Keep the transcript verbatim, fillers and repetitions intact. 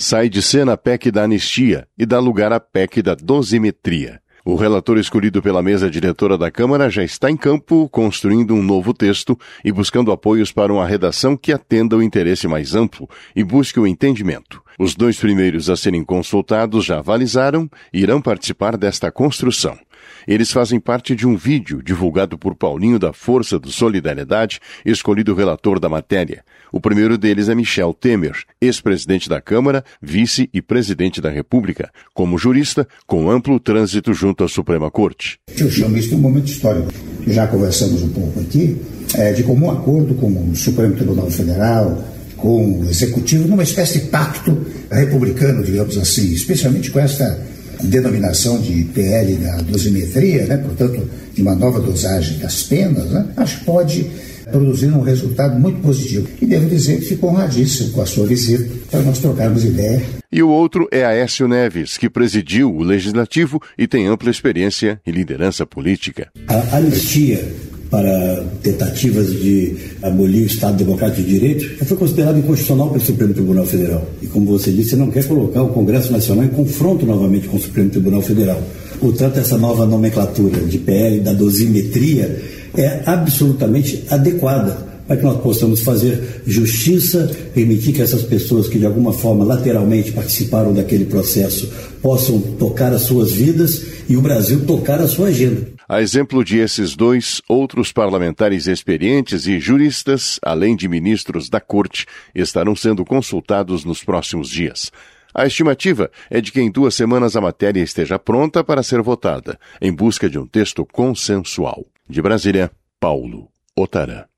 Sai de cena a P E C da anistia e dá lugar à P E C da dosimetria. O relator escolhido pela mesa diretora da Câmara já está em campo, construindo um novo texto e buscando apoios para uma redação que atenda o interesse mais amplo e busque o entendimento. Os dois primeiros a serem consultados já avalizaram e irão participar desta construção. Eles fazem parte de um vídeo divulgado por Paulinho da Força do Solidariedade, escolhido relator da matéria. O primeiro deles é Michel Temer, ex-presidente da Câmara, vice e presidente da República, como jurista, com amplo trânsito junto à Suprema Corte. Eu chamo isso de um momento histórico. Já conversamos um pouco aqui, é, de comum acordo com o Supremo Tribunal Federal, com o Executivo, numa espécie de pacto republicano, digamos assim, especialmente com esta denominação de P L da dosimetria, né, portanto, de uma nova dosagem das penas, né, acho que pode produzir um resultado muito positivo. E devo dizer que fico honradíssimo com a sua visita para nós trocarmos ideia. E o outro é Aécio Neves, que presidiu o Legislativo e tem ampla experiência e liderança política. A anistia para tentativas de abolir o Estado Democrático de Direito já foi considerado inconstitucional pelo Supremo Tribunal Federal. E como você disse, não quer colocar o Congresso Nacional em confronto novamente com o Supremo Tribunal Federal. Portanto, essa nova nomenclatura de P L da dosimetria é absolutamente adequada para que nós possamos fazer justiça, permitir que essas pessoas que de alguma forma lateralmente participaram daquele processo possam tocar as suas vidas e o Brasil tocar a sua agenda. A exemplo de esses dois, outros parlamentares experientes e juristas, além de ministros da Corte, estarão sendo consultados nos próximos dias. A estimativa é de que em duas semanas a matéria esteja pronta para ser votada, em busca de um texto consensual. De Brasília, Paulo Otarã.